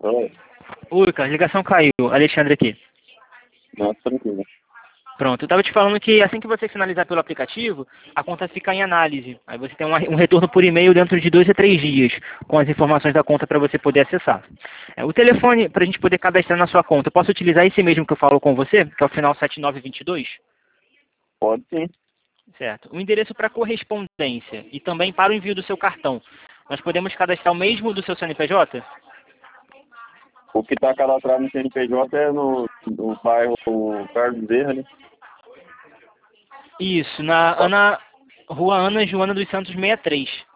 Oi. Oi, cara, a ligação caiu. Alexandre aqui. Nossa, tranquilo. Pronto, eu estava te falando que assim que você finalizar pelo aplicativo, a conta fica em análise. Aí você tem um retorno por e-mail dentro de 2 a 3 dias, com as informações da conta para você poder acessar. O telefone, para a gente poder cadastrar na sua conta, eu posso utilizar esse mesmo que eu falo com você, que é o final 7922? Pode sim. Certo. O endereço para correspondência e também para o envio do seu cartão. Nós podemos cadastrar o mesmo do seu CNPJ? O que está cadastrado no CNPJ é no bairro Carlos Bezerra, né? Isso, na Rua Ana Joana dos Santos 63.